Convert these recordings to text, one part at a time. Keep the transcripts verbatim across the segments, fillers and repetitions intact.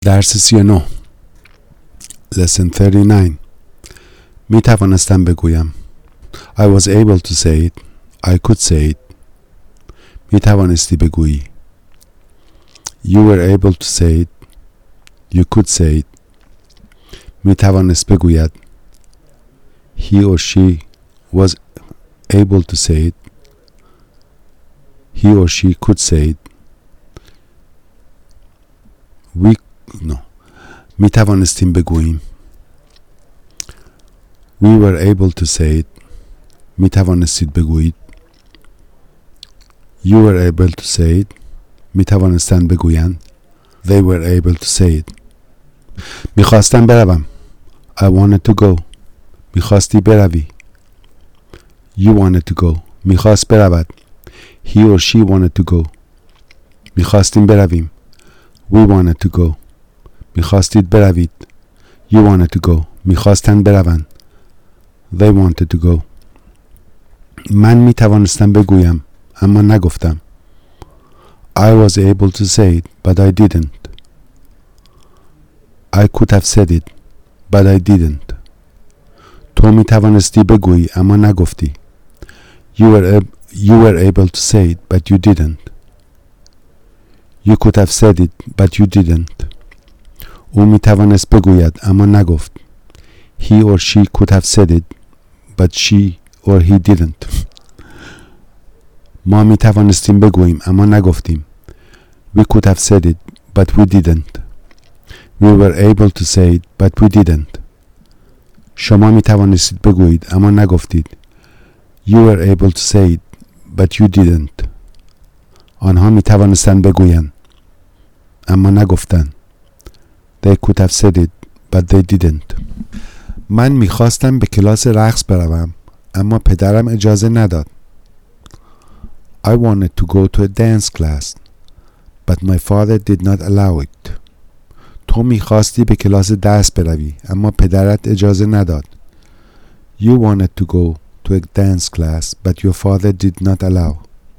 درس سی و نه Lesson thirty-nine می توانستم بگویم I was able to say it I could say it می توانستی بگویی You were able to say it You could say it می توانست بگوید He or she was able to say it He or she could say it We no می توانستیم بگوییم We were able to say it می توانستید بگویید You were able to say it می توانستند بگویند They were able to say it می خواستم بروم I wanted to go می خواستی بروی You wanted to go می خواست برود He or she wanted to go می خواستیم برویم We wanted to go می خواستید بروید You wanted to go می خواستند بروند They wanted to go من می توانستم بگویم اما نگفتم I was able to say it but I didn't I could have said it but I didn't تو می توانستی بگویی اما نگفتی You were, ab- you were able to say it but you didn't You could have said it but you didn't او می توانست بگوید اما نگفت He or she could have said it but she or he didn't ما می توانستیم بگوییم اما نگفتیم We could have said it but we didn't We were able to say it but we didn't شما می توانستید بگویید اما نگفتید You were able to say it but you didn't آنها می توانستند بگویند اما نگفتند They could have said it but they didn't من می خواستم به کلاس رقص بروم اما پدرم اجازه نداد I wanted to go to a dance class but my father did not allow it تو می خواستی به کلاس درس بروی اما پدرت اجازه نداد You wanted to go to a dance class but your father did not allow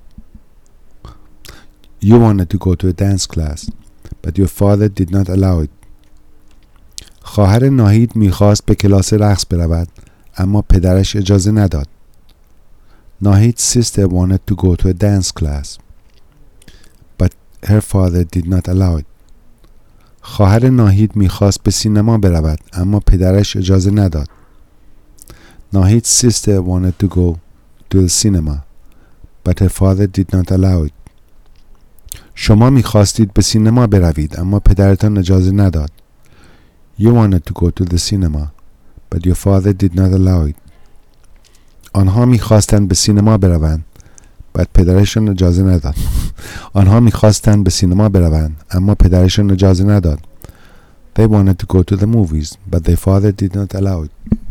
You wanted to go to a dance class but your father did not allow it خواهر ناهید میخواست به کلاس رقص برود اما پدرش اجازه نداد Nahid's sister wanted to go to a dance class but her father did not allow it خواهر ناهید میخواست به سینما برود اما پدرش اجازه نداد Nahid's sister wanted to go to the cinema but her father did not allow it شما میخواستید به سینما بروید اما پدرتان اجازه نداد You wanted to go to the cinema but your father did not allow it آنها میخواستند به سینما بروند بعد پدرشان اجازه نداد آنها میخواستند به سینما بروند اما پدرشان اجازه نداد They wanted to go to the movies but their father did not allow it